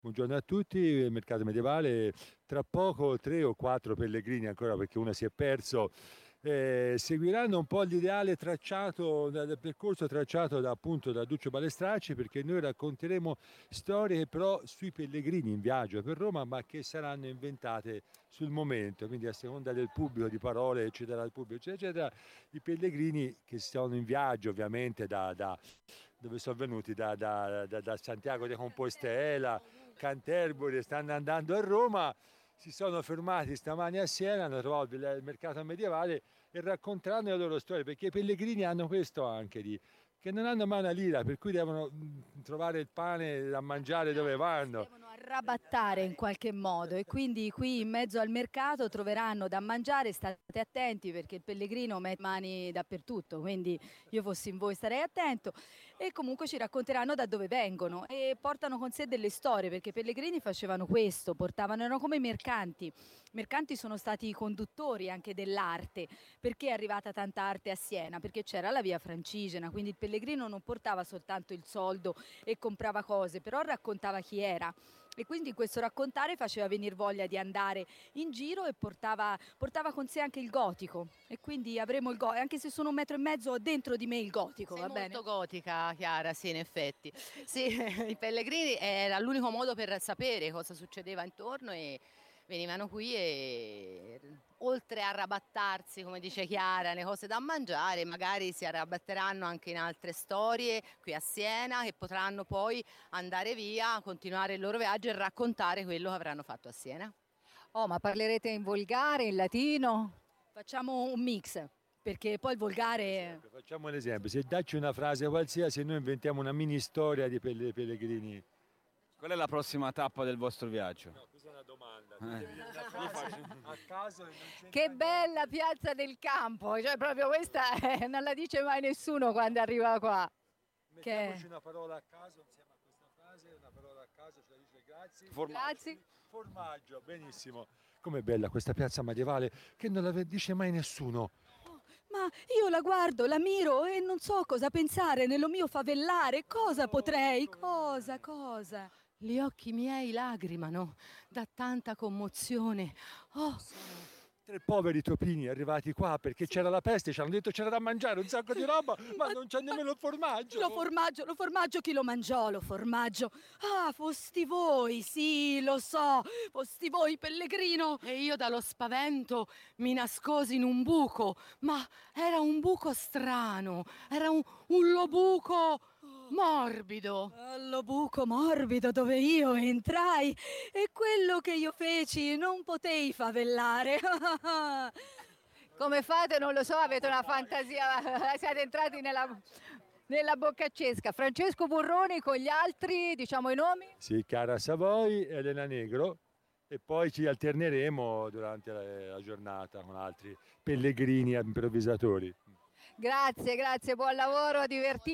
Buongiorno a tutti, Mercato Medievale, tra poco 3 o 4 pellegrini ancora perché uno si è perso, seguiranno un po' l'ideale tracciato, del percorso tracciato appunto da Duccio Balestracci, perché noi racconteremo storie però sui pellegrini in viaggio per Roma, ma che saranno inventate sul momento, quindi a seconda del pubblico, di parole eccetera, del pubblico eccetera, i pellegrini che sono in viaggio ovviamente dove sono venuti da Santiago de Compostela, Canterbury, stanno andando a Roma, si sono fermati stamani a Siena, hanno trovato il mercato medievale e racconteranno le loro storie, perché i pellegrini hanno questo anche che non hanno mai una lira, per cui devono trovare il pane da mangiare dove vanno. Devono arrabattare in qualche modo e quindi qui in mezzo al mercato troveranno da mangiare, state attenti perché il pellegrino mette mani dappertutto, quindi io fossi in voi starei attento e comunque ci racconteranno da dove vengono e portano con sé delle storie perché i pellegrini facevano questo, portavano, erano come i mercanti. I mercanti sono stati i conduttori anche dell'arte. Perché è arrivata tanta arte a Siena? Perché c'era la via Francigena, quindi il pellegrino non portava soltanto il soldo e comprava cose, però raccontava chi era. E quindi questo raccontare faceva venire voglia di andare in giro e portava con sé anche il gotico. E quindi avremo il gotico, anche se sono 1,5 metri, ho dentro di me il gotico, Sei va bene? molto gotica, Chiara, sì, in effetti. Sì, i pellegrini era l'unico modo per sapere cosa succedeva intorno e venivano qui e oltre a arrabattarsi, come dice Chiara, le cose da mangiare, magari si arrabatteranno anche in altre storie qui a Siena che potranno poi andare via, continuare il loro viaggio e raccontare quello che avranno fatto a Siena. Oh, ma parlerete in volgare, in latino? Facciamo un mix, perché poi il volgare. Facciamo un esempio, se dacci una frase qualsiasi, noi inventiamo una mini storia di pellegrini. Qual è la prossima tappa del vostro viaggio? No, questa è una domanda. Io faccio a caso e non c'entra Che niente. bella piazza del campo, cioè proprio questa non la dice mai nessuno quando arriva qua. Mettiamoci una parola a caso insieme a questa frase, una parola a caso ce la dice grazie. Grazie. Formaggio, benissimo. Com'è bella questa piazza medievale che non la dice mai nessuno. Ma io la guardo, la miro e non so cosa pensare nello mio favellare. Cosa potrei? Cosa? Gli occhi miei lagrimano da tanta commozione. Oh, Tre poveri topini arrivati qua perché c'era la peste, ci hanno detto c'era da mangiare un sacco di roba, ma non c'è nemmeno il formaggio. Lo formaggio, chi lo mangiò? Lo formaggio. Ah, fosti voi, sì, lo so, fosti voi, pellegrino. e io dallo spavento mi nascosi in un buco, ma era un buco strano, era un lobuco morbido. Allo buco morbido dove io entrai e quello che io feci non potei favellare. Come fate? Non lo so, avete una fantasia, siete entrati nella boccacesca. Francesco Burroni con gli altri, diciamo i nomi? Sì, Chiara Savoy, Elena Negro e poi ci alterneremo durante la giornata con altri pellegrini improvvisatori. Grazie, buon lavoro, divertitevi.